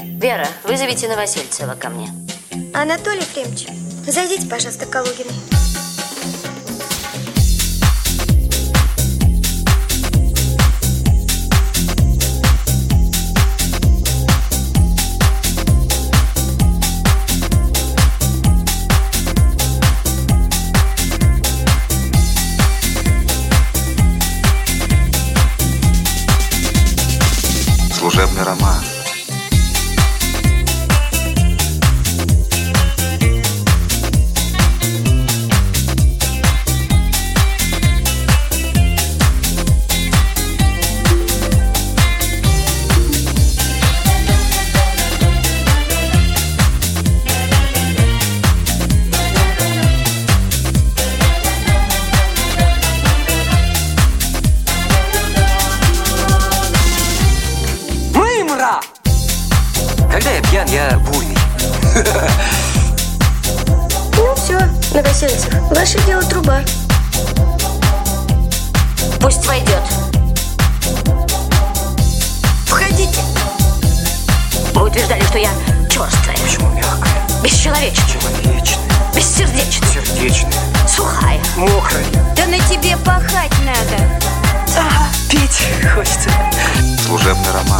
Вера, вызовите Новосельцева ко мне. Анатолий Ефремович, зайдите, пожалуйста, к Калугиной. Служебный роман. Когда я пьян, я буйный. Ну все, Новосельцев, ваше дело труба. Пусть войдет. Входите. Вы утверждали, что я черствая. Почему мягкая? Бесчеловечная. Человечная. Бессердечная. Сердечная. Сухая. Мокрая. Да на тебе пахать надо. Ага, пить хочется. Служебный роман.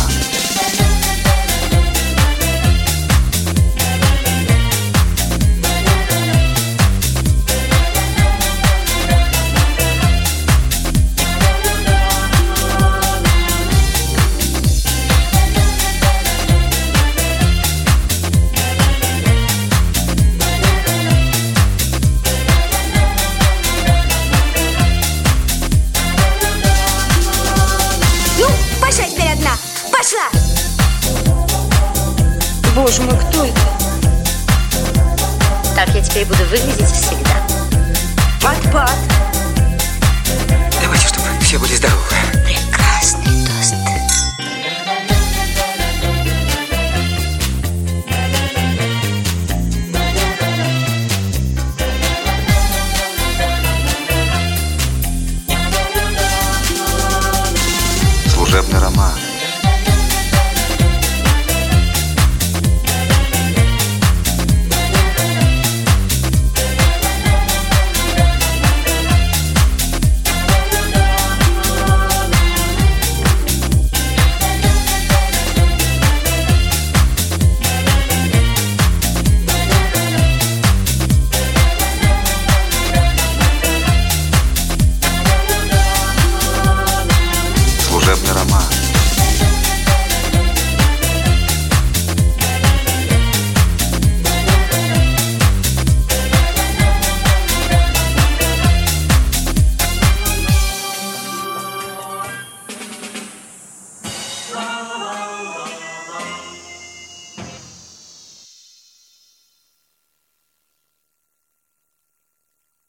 Пошла! Боже мой, кто это? Так я теперь буду выглядеть всегда. Пат-пат. Давайте, чтобы все были здоровы. Прекрасный.